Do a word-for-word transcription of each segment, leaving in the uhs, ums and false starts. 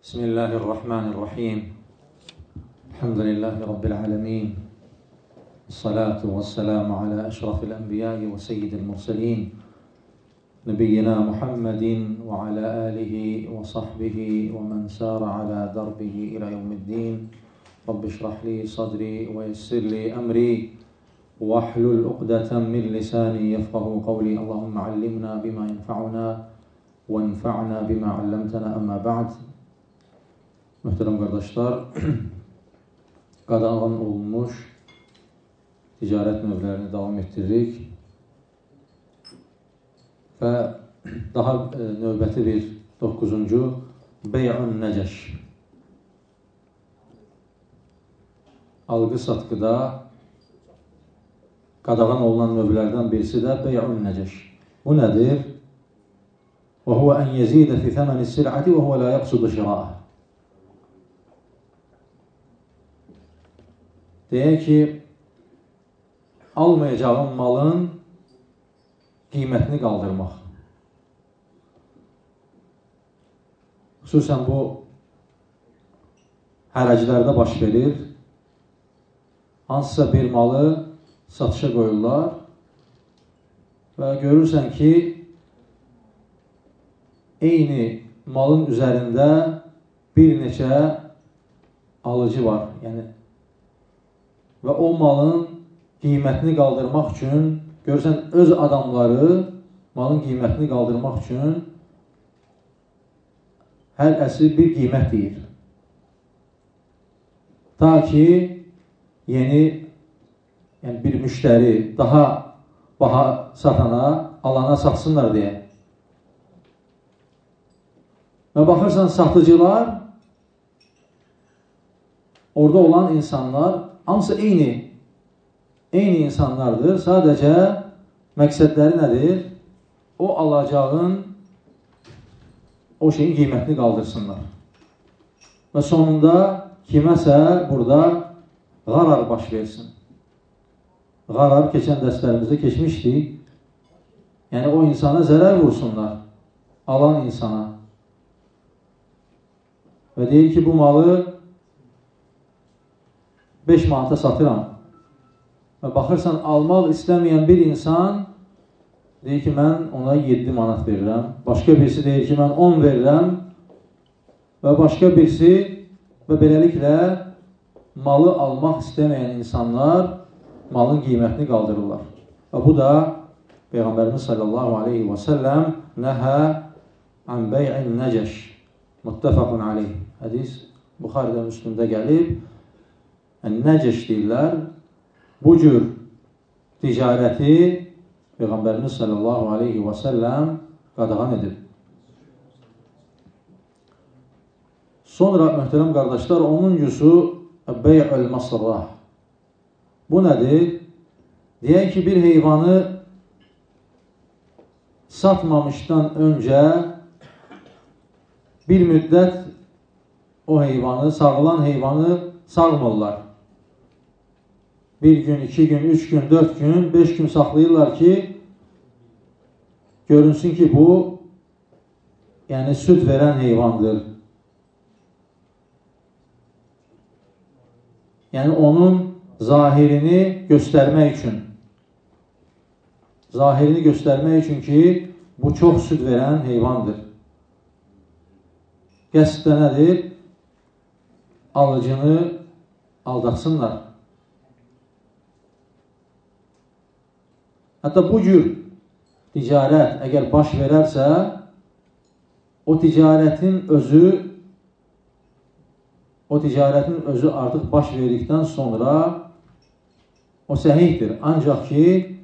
بسم الله الرحمن الرحيم الحمد لله رب العالمين الصلاة والسلام على أشرف الأنبياء وسيد المرسلين نبينا محمد وعلى آله وصحبه ومن سار على دربه إلى يوم الدين رب اشرح لي صدري ويسر لي أمري واحلل عقدة من لساني يفقه قولي اللهم علمنا بما ينفعنا وانفعنا بما علمتنا أما بعد. Möhtərəm qardaşlar, qadağan olunmuş ticarət növlərini davam etdiririk və daha növbəti bir doqquzuncu Bey'un Nəcəş. Alqı-satqıda qadağan olunan növlərdən birisi də Bey'un Nəcəş. Bu nədir? Və huvə ən yezidə fi thəməni sil'ati və huvə la yaqsudu şira'ah. Deyək ki, almayacağın malın qiymətini qaldırmaq. Xüsusən bu hərəclərdə baş verir. Hansısa bir malı satışa qoyurlar və görürsən ki, eyni malın üzərində bir neçə alıcı var. Yəni, və o malın qiymətini qaldırmaq üçün, görürsən, öz adamları malın qiymətini qaldırmaq üçün hər əsr bir qiymət deyir. Ta ki, yeni yəni bir müştəri daha baha satana, alana satsınlar deyə. Və baxırsan, satıcılar, orada olan insanlar hamısı eyni, eyni insanlardır. Sadəcə məqsədləri nədir? O alacağın, o şeyin qiymətini qaldırsınlar. Və sonunda kiməsə burada qarar baş versin. Qarar keçən dərslərimizdə keçmişdik. Yəni o insana zərər vursunlar, alan insana. Və deyir ki, bu malı beş manata satıram. Və baxırsan, almaq istəməyən bir insan deyir ki, mən ona yeddi manat verirəm. Başqa birisi deyir ki, mən on verirəm. Və başqa birisi və beləliklə malı almaq istəməyən insanlar malın qiymətini qaldırırlar. Və bu da Peyğəmbərimiz sallallahu aleyhi və səlləm nəhə ən bey'in nəcəş muttəfəqun aleyh. Hədis Buxaridə Müslümdə gəlib. Nəcəş deyirlər. Bu cür ticarəti Peyğəmbərimiz sallallahu aleyhi və səlləm qadağan edib. Sonra, möhtərəm qardaşlar, onuncusu Bey'ül Masrah. Bu nədir? Deyək ki, bir heyvanı satmamışdan öncə bir müddət o heyvanı, sağılan heyvanı sağmırlar. Bir gün, iki gün, üç gün, dört gün, beş gün saxlayırlar ki, görünsün ki, bu yəni süd verən heyvandır. Yəni onun zahirini göstərmək üçün. Zahirini göstərmək üçün ki, bu çox süd verən heyvandır. Qəsd nədir? Alıcını aldatsınlar. Hətta bu cür ticarət əgər baş verərsə, o ticarətin özü o ticarətin özü artıq baş verdikdən sonra o səhihdir. Ancaq ki,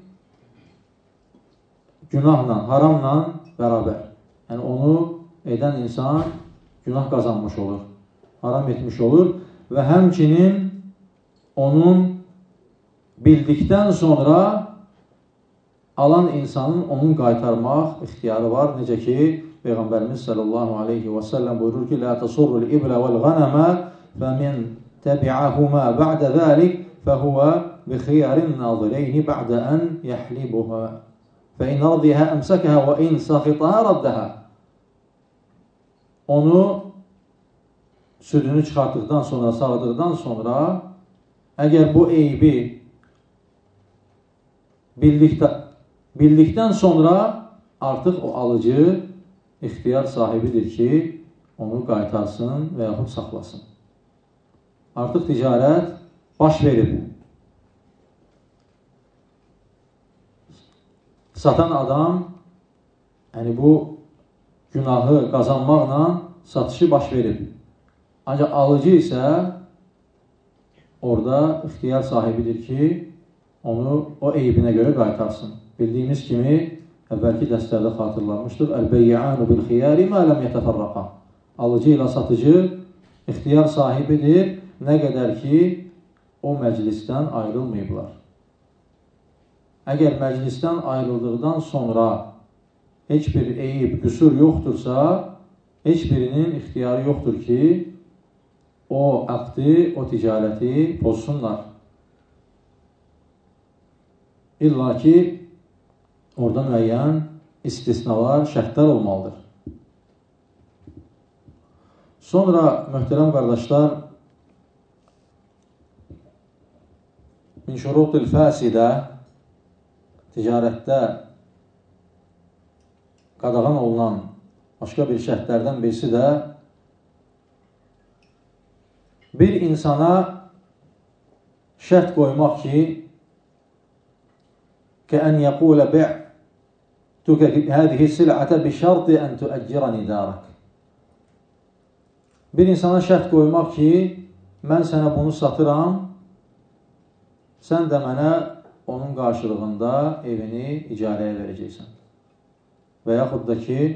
günahla, haramla bərabər. Yəni, onu edən insan günah qazanmış olur, haram etmiş olur və həmçinin onun bildikdən sonra alan insanın onun qaytarmaq ixtiyarı var. Necə ki, Peyğəmbərimiz sallallahu aleyhi və səlləm buyurur ki, لَا تَصُرُّ الْإِبْلَ وَالْغَنَمَ فَمِنْ تَبِعَهُمَا بَعْدَ ذَلِكَ فَهُوَ بِخِيَارِ النَّاظِرَيْنِ بَعْدَ أَنْ يَحْلِبُهَا فَإِنْ رَضِيهَا أَمْسَكَهَا وَإِنْ سَخِطَهَا رَدَّهَا. Onu südünü çıxartdıqdan sonra, sağdıqdan sonra, əgər bu eybi bildikdə, bildikdən sonra artıq o alıcı ixtiyar sahibidir ki, onu qaytarsın və yaxud saxlasın. Artıq ticarət baş verib. Satan adam, yəni bu günahı qazanmaqla satışı baş verib. Ancaq alıcı isə orada ixtiyar sahibidir ki, onu o eybinə görə qaytarsın. Bildiyimiz kimi, əvvəlki dərslərdə xatırlanmışdır. Əl-bəyyə'anu bil-xiyari mə ləm yətəfərraqa. Alıcı ilə satıcı ixtiyar sahibidir, nə qədər ki, o məclisdən ayrılmayıblar. Əgər məclisdən ayrıldıqdan sonra heç bir eyib, qüsur yoxdursa, heç birinin ixtiyarı yoxdur ki, o əqdi, o ticarəti pozsunlar. İlla ki, orada müəyyən istisnalar, şərtlər olmalıdır. Sonra, möhtərəm qardaşlar, min şurutil fəsidə, ticarətdə qadağan olunan başqa bir şərtlərdən birisi də bir insana şərt qoymaq ki, كأن يقول بعتك هذه السلعة بشرط أن تؤجرني دارك. Bir insana şərt qoymaq ki, mən sənə bunu satıram, sən də mənə onun qarşılığında evini icarəyə verəcəksən. Və yaxud da ki,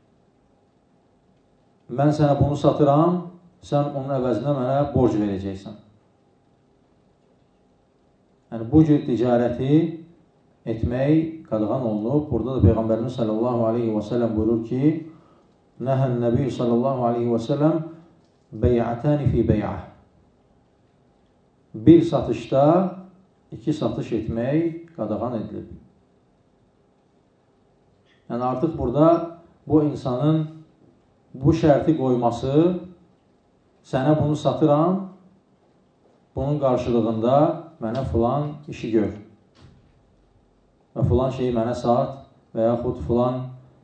mən sənə bunu satıram, sən onun əvəzinə mənə borc verəcəksən. Yəni, bu cür ticarəti etmək qadağan olunub. Burada da Peyğəmbərimiz sallallahu aleyhi və səlləm buyurur ki, Nəhən Nəbi sallallahu aleyhi və səlləm bey'ətəni fi bey'ə. Bir satışda iki satış etmək qadağan edilib. Yəni artıq burada bu insanın bu şərti qoyması, sənə bunu satıram, bunun qarşılığında mənə filan işi gör və filan şeyi mənə sat və yaxud filan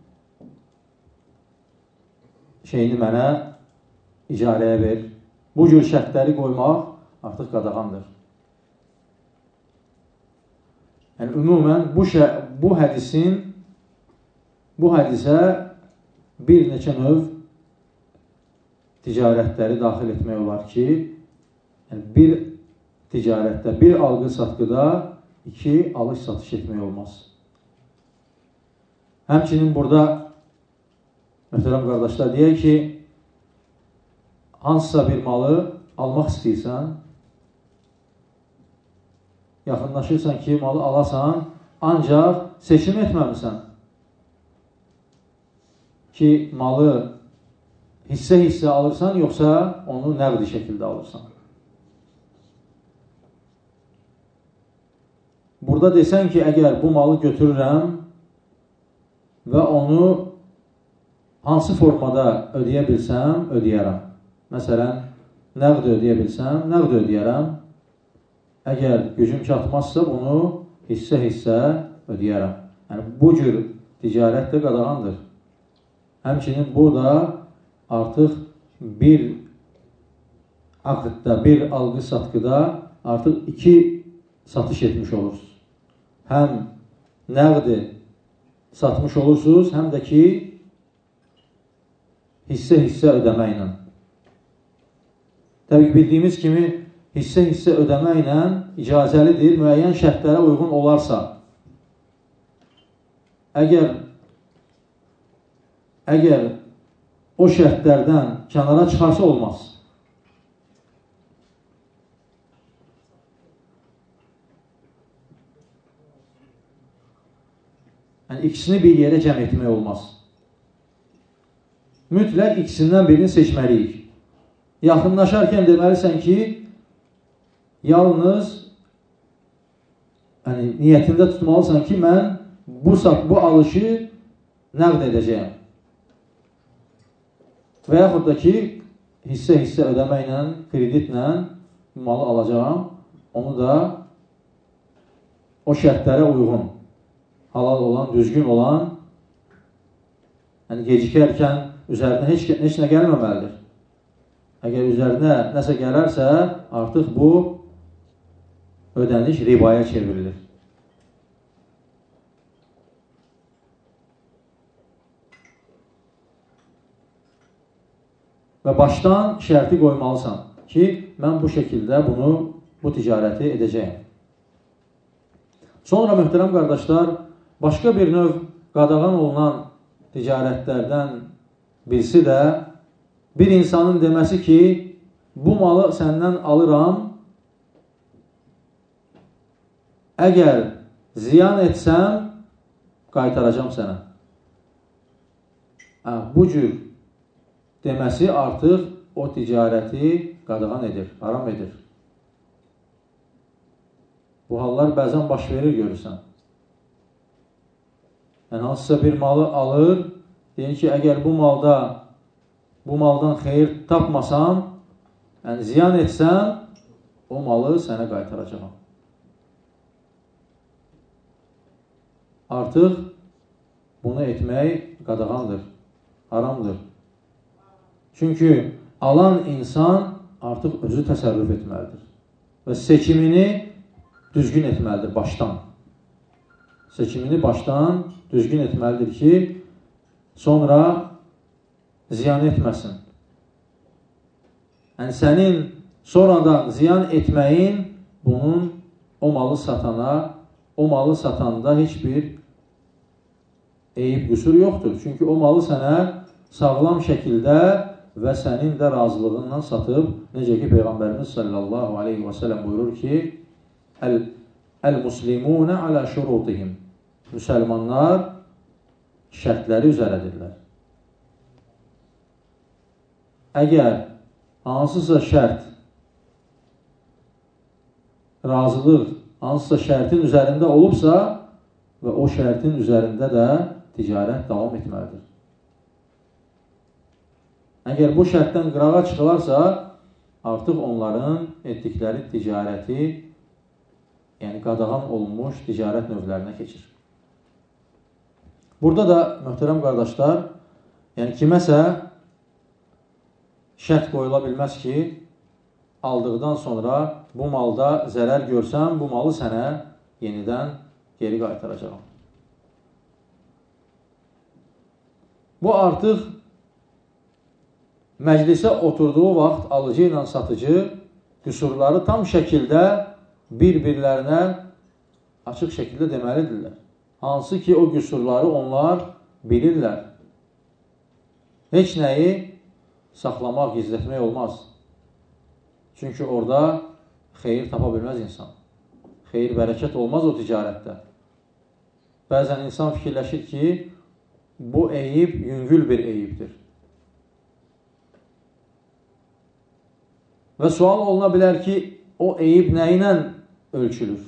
şeyini mənə icarəyə ver. Bu cür şərtləri qoymaq artıq qadağandır. Yəni, ümumən, bu, bu hədisin, bu hədisə bir neçə növ ticarətləri daxil etmək olar ki, yəni bir ticarətdə, bir alqı-satqıda iki alış-satış etmək olmaz. Həmçinin burada, möhtərəm qardaşlar, deyək ki, hansısa bir malı almaq istəyirsən, yaxınlaşırsan ki, malı alasan, ancaq seçim etməmisən ki, malı hissə-hissə alırsan, yoxsa onu nəqdi şəkildə alırsan. Burada desən ki, əgər bu malı götürürəm və onu hansı formada ödəyə bilsəm, ödəyərəm. Məsələn, nəqd ödəyə bilsəm, nəqd ödəyərəm. Əgər gücüm çatmazsa, bunu hissə-hissə ödəyərəm. Yəni, bu cür ticarət də qadağandır. Həmçinin burada artıq bir aqdda, bir alqı-satqıda artıq iki satış etmiş olursunuz. Həm nəqdi satmış olursunuz, həm də ki, hissə-hissə ödəmə ilə. Təbii ki, bildiyimiz kimi, hissə-hissə ödəmə ilə icazəlidir, müəyyən şərtlərə uyğun olarsa. Əgər, əgər o şərtlərdən kənara çıxarsa olmaz. Yəni, ikisini bir yerə cəm etmək olmaz. Mütləq ikisindən birini seçməliyik. Yaxınlaşarkən deməlisən ki, yalnız yəni, niyyətində tutmalısan ki, mən bu, bu alışı nəqd edəcəyəm. Və yaxud da ki, hissə-hissə ödəməklə, kreditlə malı alacağam. Onu da o şərtlərə uyğun, halal olan, düzgün olan, yəni gecikərkən üzərinə heç, heç nə gəlməməlidir. Əgər üzərinə nəsə gələrsə, artıq bu ödəniş ribaya çevrilir. Və başdan şərti qoymalısan ki, mən bu şəkildə bunu, bu ticarəti edəcəyim. Sonra, möhtərəm qardaşlar, başqa bir növ qadağan olunan ticarətlərdən birisi də bir insanın deməsi ki, bu malı səndən alıram, əgər ziyan etsəm, qaytaracam sənə. Bu cür deməsi artıq o ticarəti qadağan edir, haram edir. Bu hallar bəzən baş verir, görürsən. Yəni, hansısa bir malı alır, deyir ki, əgər bu malda, bu maldan xeyir tapmasam, yəni ziyan etsəm, o malı sənə qaytaracağam. Artıq bunu etmək qadağandır, haramdır. Çünki alan insan artıq özü təsərrüf etməlidir və seçimini düzgün etməlidir başdan. Seçimini başdan düzgün etməlidir ki, sonra ziyan etməsin. Yəni, sənin sonradan ziyan etməyin bunun o malı satana, o malı satanda heç bir eyib qüsur yoxdur. Çünki o malı sənə sağlam şəkildə və sənin də razılığından satıb, necə ki, Peyğəmbərimiz sallallahu aleyhi və sələm buyurur ki, Əl-muslimunə alə şurutihim. Müsəlmanlar şərtləri üzərədirlər. Əgər hansısa şərt, razılıq, hansısa şərtin üzərində olubsa və o şərtin üzərində də ticarət davam etməlidir. Əgər bu şərtdən qırağa çıxılarsa, artıq onların etdikləri ticarəti, yəni qadağan olunmuş ticarət növlərinə keçir. Burada da, möhtərəm qardaşlar, yəni kiməsə şərt qoyula bilməz ki, aldıqdan sonra bu malda zərər görsəm, bu malı sənə yenidən geri qaytaracağam. Bu artıq məclisə oturduğu vaxt alıcı ilə satıcı qüsurları tam şəkildə bir-birlərinə açıq şəkildə deməlidirlər. Hansı ki, o qüsurları onlar bilirlər. Heç nəyi saxlamaq, gizlətmək olmaz. Çünki orada xeyir tapa bilməz insan. Xeyir, bərəkət olmaz o ticarətdə. Bəzən insan fikirləşir ki, bu eyib yüngül bir eyibdir. Və sual oluna bilər ki, o eyib nə ilə ölçülür?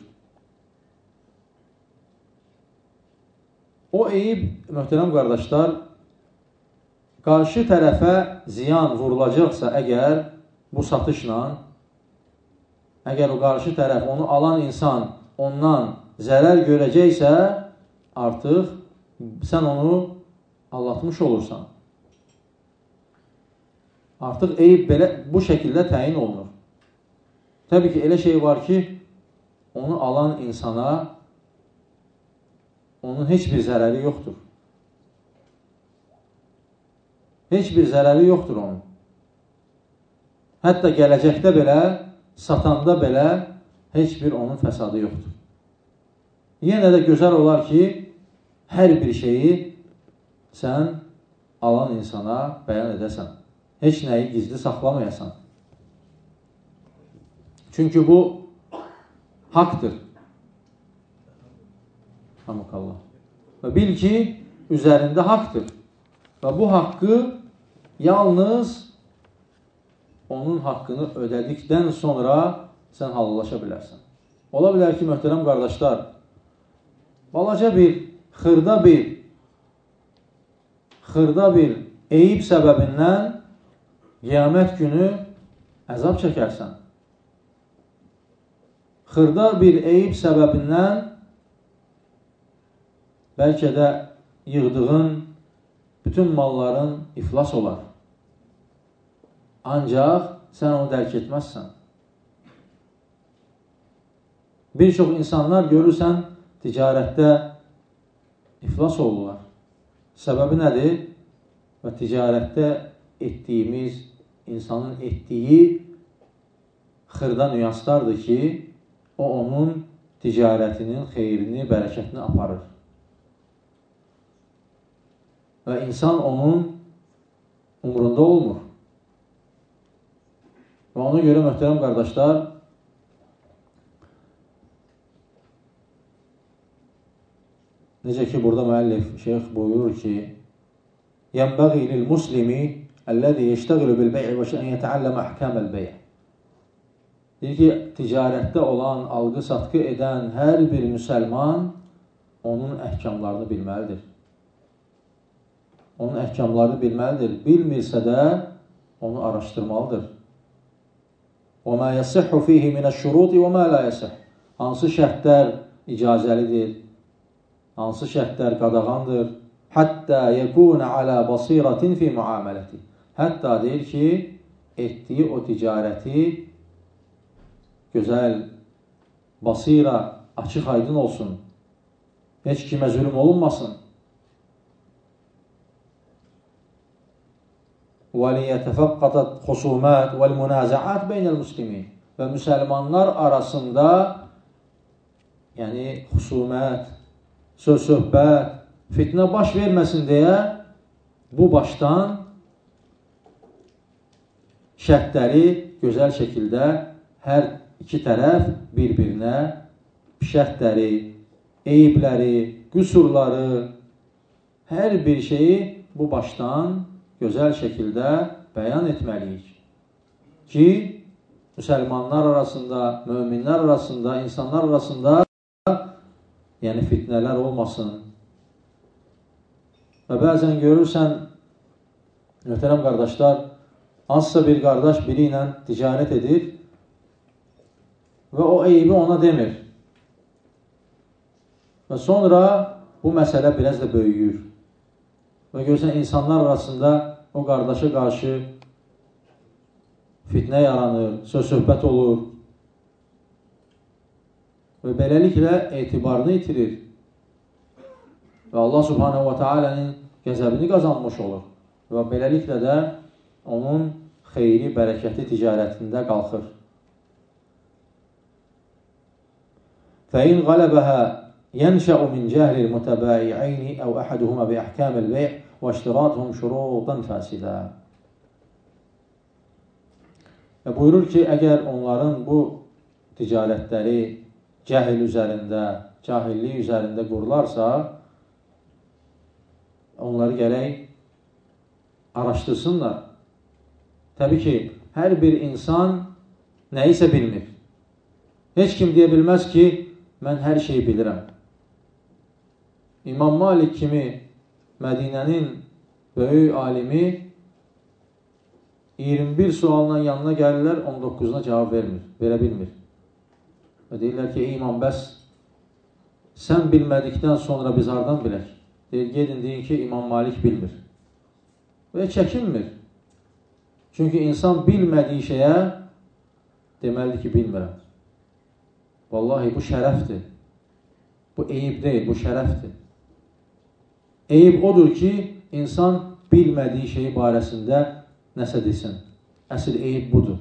O eyib, möhtərəm qardaşlar, qarşı tərəfə ziyan vurulacaqsa əgər bu satışla, əgər o qarşı tərəf, onu alan insan ondan zərər görəcəksə, artıq sən onu aldatmış olursan. Artıq eyib belə, bu şəkildə təyin olunur. Təbii ki, elə şey var ki, onu alan insana onun heç bir zərəri yoxdur. Heç bir zərəri yoxdur onun. Hətta gələcəkdə belə, satanda belə heç bir onun fəsadı yoxdur. Yenə də gözəl olar ki, hər bir şeyi sən alan insana bəyan edəsən. Heç nəyi gizli saxlamayasan. Çünki bu haqdır. Hamakallah. Və bil ki, üzərində haqdır. Və bu haqqı yalnız onun haqqını ödədikdən sonra sən hallallaşa bilərsən. Ola bilər ki, möhtərəm qardaşlar, balaca bir, xırda bir, xırda bir eyib səbəbindən qiyamət günü əzab çəkərsən. Xırda bir eyib səbəbindən bəlkə də yığdığın bütün malların iflas olar. Ancaq sən onu dərk etməzsən. Bir çox insanlar görürsən, ticarətdə iflas olurlar. Səbəbi nədir? Və ticarətdə etdiyimiz, insanın etdiyi xırda nüanslardır ki, o onun ticarətinin xeyrini, bərəkətini aparır. Və insan onun umrunda olmur. Və ona görə möhtərəm qardaşlar, necə ki, burada müəllif, şeyx buyurur ki, ينبغي للمسلم الذي يشتغل بالبيع وأن يتعلم أحكام البيع. Deyir ki, ticarətdə olan, alqı-satqı edən hər bir müsəlman onun əhkamlarını bilməlidir. Onun əhkamlarını bilməlidir. Bilmirsə də onu araşdırmalıdır. وَمَا يَصِحُ فِيهِ مِنَ الشُّرُوطِ وَمَا لَا يَصِحُ. Hansı şərtlər icazəlidir, hansı şərtlər qadağandır. Hətta yekuna ala basiratin fi muameləti. Hətta deyir ki, etdiyi o ticarəti gözəl, basira, açıq aydın olsun. Heç kimə zülm olunmasın. وَلِيَتَفَقَّتَ الْخُصُومَاتِ وَالْمُنَازَعَاتِ بَيْنَ الْمُسْلِمِينَ. Və müsəlmanlar arasında, yəni xusumət, söz-söhbət, fitnə baş verməsin deyə bu başdan şərtləri gözəl şəkildə hər iki tərəf bir-birinə şərtləri, eyibləri, qüsurları, hər bir şeyi bu başdan gözəl şəkildə bəyan etməliyik ki, müsəlmanlar arasında, möminlər arasında, insanlar arasında yəni fitnələr olmasın. Və bəzən görürsən, möhtərəm qardaşlar, hansısa bir qardaş biri ilə ticarət edir və o eybi ona demir. Və sonra bu məsələ biraz da böyüyür. Və görürsən, insanlar arasında o qardaşa qarşı fitnə yaranır, söz-söhbət olur və beləliklə etibarını itirir. Və Allah subhanehu və teala'nın qəzəbini qazanmış olur. Və beləliklə də onun xeyri, bərəkəti ticarətində qalxır. فَإِنْ غَلَبَهَا يَنْشَأُ مِنْ جَهْلِ الْمُتَبَايِعَيْنِ أَوْ أَحَدُهُمَا بِأَحْكَامِ الْبَيْعِ وَاشْتِرَاطُهُمْ شُرُوطًا فَاسِدًا. Və buyurur ki, əgər onların bu ticarətləri cəhil üzərində, cahillik üzərində qurularsa, onları gərək araşdırsınlar. Təbii ki, hər bir insan nəyisə bilmir. Heç kim deyə bilməz ki, mən hər şeyi bilirəm. İmam Malik kimi Mədinənin böyük alimi iyirmi bir sualla yanına gəlirlər, on doqquzuna cavab vermir, verə bilmir. Və deyirlər ki, ey imam, bəs sən bilmədikdən sonra biz hardan bilək? Deyir, gedin deyin ki, İmam Malik bilmir. Və çəkinmir. Çünki insan bilmədiyi şeyə deməlidir ki, bilmirəm. Vallahi bu şərəfdir. Bu eyib deyil, bu şərəfdir. Eyib odur ki, insan bilmədiyi şeyi barəsində nəsə desin. Əsl eyib budur.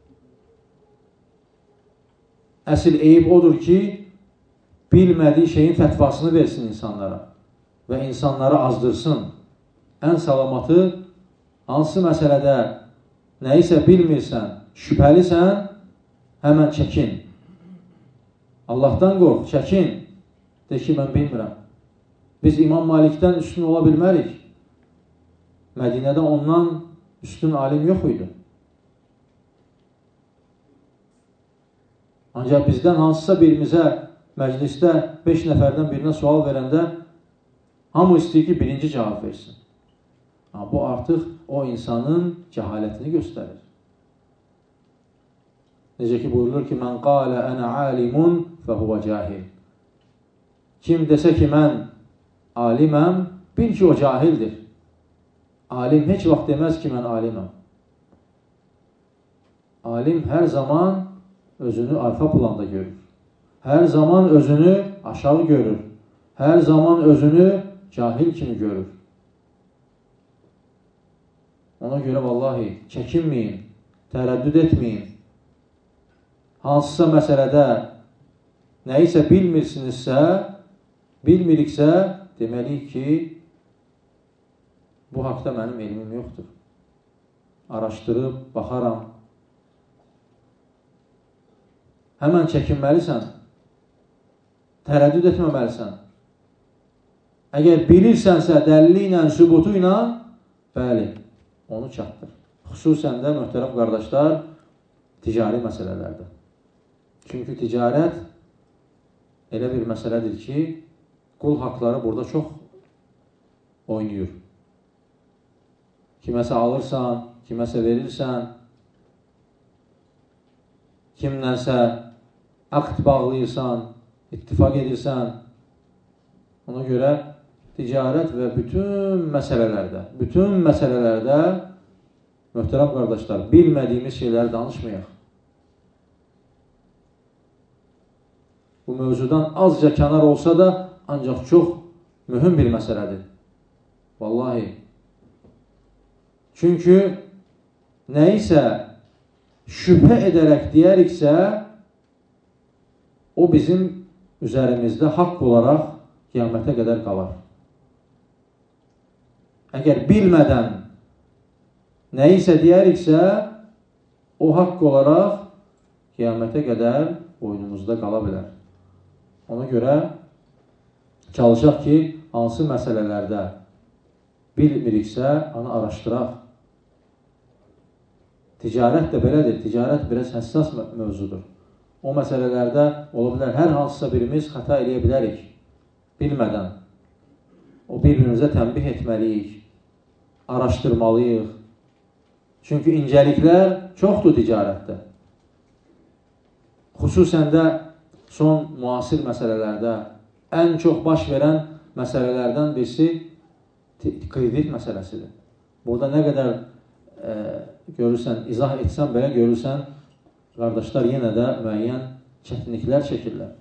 Əsl eyib odur ki, bilmədiyi şeyin fətvasını versin insanlara və insanları azdırsın. Ən salamatı, hansı məsələdə nəyisə bilmirsən, şübhəlisən, həmən çəkin. Allahdan qorx, çəkin. De ki, mən bilmirəm. Biz İmam Malikdən üstün ola bilmərik. Mədinədə ondan üstün alim yox idi. Ancaq bizdən hansısa birimizə məclisdə beş nəfərdən birinə sual verəndə hamı istəyir ki, birinci cavab versin. Bu artıq o insanın cəhalətini göstərir. Necə ki, buyurulur ki, mən qalə ənə alimun fəhuvə cahil. Kim desə ki, mən aliməm, bil ki, o cahildir. Alim heç vaxt deməz ki, mən aliməm. Alim hər zaman özünü arxa planda görür. Hər zaman özünü aşağı görür. Hər zaman özünü cahil kimi görür. Ona görə vallahi çəkinməyin, tərəddüd etməyin. Hansısa məsələdə nəyisə bilmirsinizsə, bilmiriksə, deməliyik ki, bu haqda mənim elmim yoxdur. Araşdırıb, baxaram. Həmən çəkinməlisən, tərəddüd etməməlisən. Əgər bilirsənsə, dəlili ilə, sübutu ilə, bəli, onu çatdır. Xüsusən də, möhtərəm qardaşlar, ticari məsələlərdə. Çünki ticarət elə bir məsələdir ki, qul haqları burada çox oynayır. Kiməsə alırsan, kiməsə verirsən, kimlənsə aqd bağlayırsan, ittifaq edirsən. Ona görə ticarət və bütün məsələlərdə, bütün məsələlərdə, möhtərəm qardaşlar, bilmədiyimiz şeyləri danışmayaq. Bu mövzudan azca kənar olsa da, ancaq çox mühüm bir məsələdir. Vallahi. Çünki nəyisə şübhə edərək deyəriksə, o bizim üzərimizdə haqq olaraq qiyamətə qədər qalar. Əgər bilmədən nəyisə deyəriksə, o haqq olaraq qiyamətə qədər boynumuzda qala bilər. Ona görə çalışaq ki, hansı məsələlərdə bilmiriksə, onu araşdıraq. Ticarət də belədir. Ticarət biraz həssas mövzudur. O məsələlərdə ola bilər, hər hansısa birimiz xəta eləyə bilərik. Bilmədən. O bir-birimizə tənbih etməliyik. Araşdırmalıyıq. Çünki incəliklər çoxdur ticarətdə. Xüsusən də son müasir məsələlərdə ən çox baş verən məsələlərdən birisi kredit məsələsidir. Burada nə qədər e, görürsən, izah etsən belə görürsən, qardaşlar yenə də müəyyən çətinliklər çəkirlər.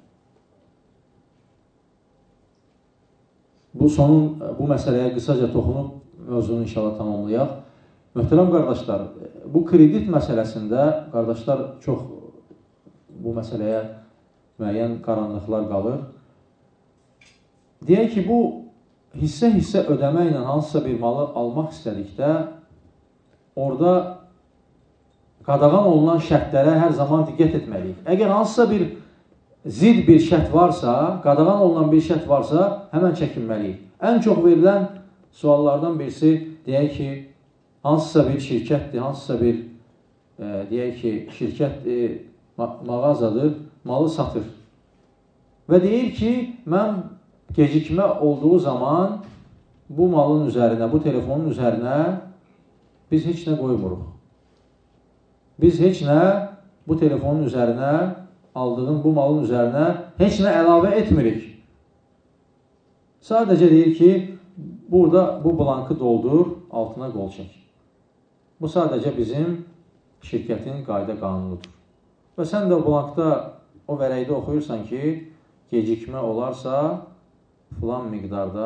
Bu sonun, bu məsələyə qısaca toxunub mövzunu inşallah tamamlayaq. Möhtərəm qardaşlar, bu kredit məsələsində qardaşlar çox bu məsələyə müəyyən qaranlıqlar qalır. Deyək ki, bu hissə-hissə ödəmə ilə hansısa bir malı almaq istədikdə, orada qadağan olunan şərtlərə hər zaman diqqət etməliyik. Əgər hansısa bir zid bir şərt varsa, qadağan olunan bir şərt varsa, həmən çəkinməliyik. Ən çox verilən suallardan birisi, deyək ki, hansısa bir şirkətdir, hansısa bir, e, deyək ki, şirkətdir, ma mağazadır, malı satır. Və deyir ki, mən gecikmə olduğu zaman bu malın üzərinə, bu telefonun üzərinə biz heç nə qoymuruq. Biz heç nə bu telefonun üzərinə, aldığın bu malın üzərinə heç nə əlavə etmirik. Sadəcə deyir ki, burada bu blankı doldur, altına qol çək. Bu sadəcə bizim şirkətin qayda qanunudur. Və sən də o blankda, o vərəqdə oxuyursan ki, gecikmə olarsa, filan miqdarda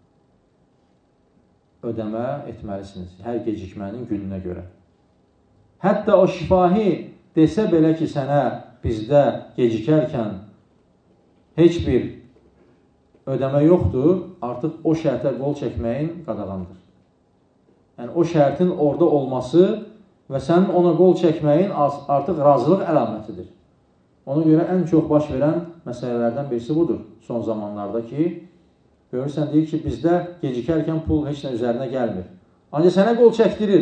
ödəmə etməlisiniz. Hər gecikmənin gününə görə. Hətta o şifahi desə belə ki, sənə bizdə gecikərkən heç bir ödəmə yoxdur, artıq o şərtə qol çəkməyin qadağandır. Yəni, o şərtin orada olması və sənin ona qol çəkməyin artıq razılıq əlamətidir. Ona görə ən çox baş verən məsələlərdən birisi budur son zamanlarda ki, görürsən, deyir ki, bizdə gecikərkən pul heç nə üzərinə gəlmir. Ancaq sənə qol çəkdirir.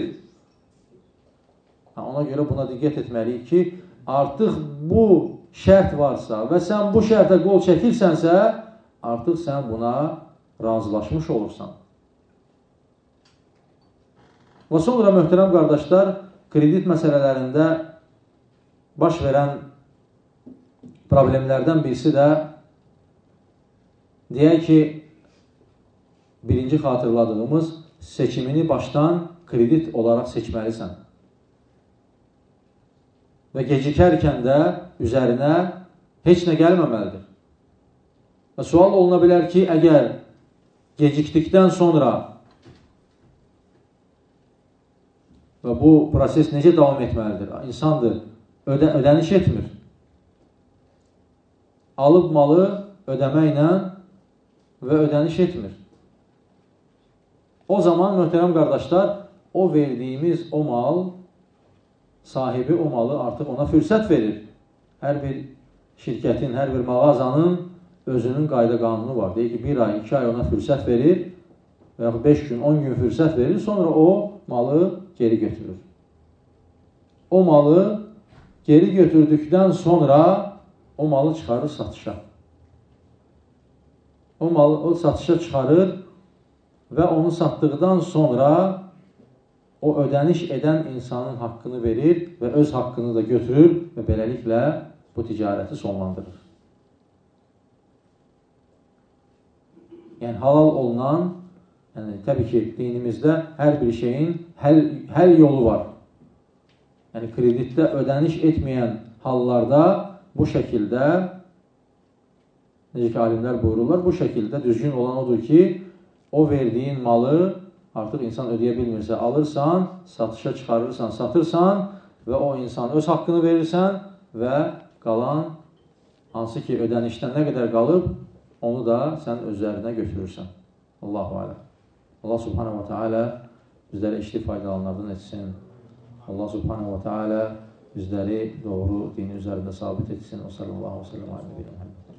Ona görə buna diqqət etməliyik ki, artıq bu şərt varsa və sən bu şərtə qol çəkirsənsə, artıq sən buna razılaşmış olursan. Və sonra möhtərəm qardaşlar, kredit məsələlərində baş verən problemlərdən birisi də deyək ki, birinci xatırladığımız seçimini başdan kredit olaraq seçməlisən. Və gecikərkən də üzərinə heç nə gəlməməlidir. Və sual oluna bilər ki, əgər gecikdikdən sonra və bu proses necə davam etməlidir? İnsandır, ödə, ödəniş etmir. Alıb malı ödəməklə və ödəniş etmir. O zaman, möhtərəm qardaşlar, o verdiyimiz o mal, sahibi o malı artıq ona fürsət verir. Hər bir şirkətin, hər bir mağazanın özünün qayda qanunu var. Deyir ki, bir ay, iki ay ona fürsət verir və yaxud beş gün, on gün fürsət verir, sonra o malı geri götürür. O malı geri götürdükdən sonra o malı çıxarır satışa. O malı o satışa çıxarır və onu satdıqdan sonra o ödəniş edən insanın haqqını verir və öz haqqını da götürür və beləliklə bu ticarəti sonlandırır. Yəni, halal olunan, yəni, təbii ki, dinimizdə hər bir şeyin həll, həll yolu var. Yəni, kreditdə ödəniş etməyən hallarda bu şəkildə, necə ki, alimlər buyururlar, bu şəkildə düzgün olan odur ki, o verdiyin malı artıq insan ödəyə bilmirsə, alırsan, satışa çıxarırsan, satırsan və o insan öz haqqını verirsən və qalan, hansı ki, ödənişdən nə qədər qalıb, onu da sən özlərinə götürürsən. Allahu aləm. Allah subhanahu wa ta'ala bizləri eşli faydalanlardan etsin. Allah subhanahu wa ta'ala bizləri doğru dini üzərində sabit etsin. O sallallahu aleyhi ve sellem.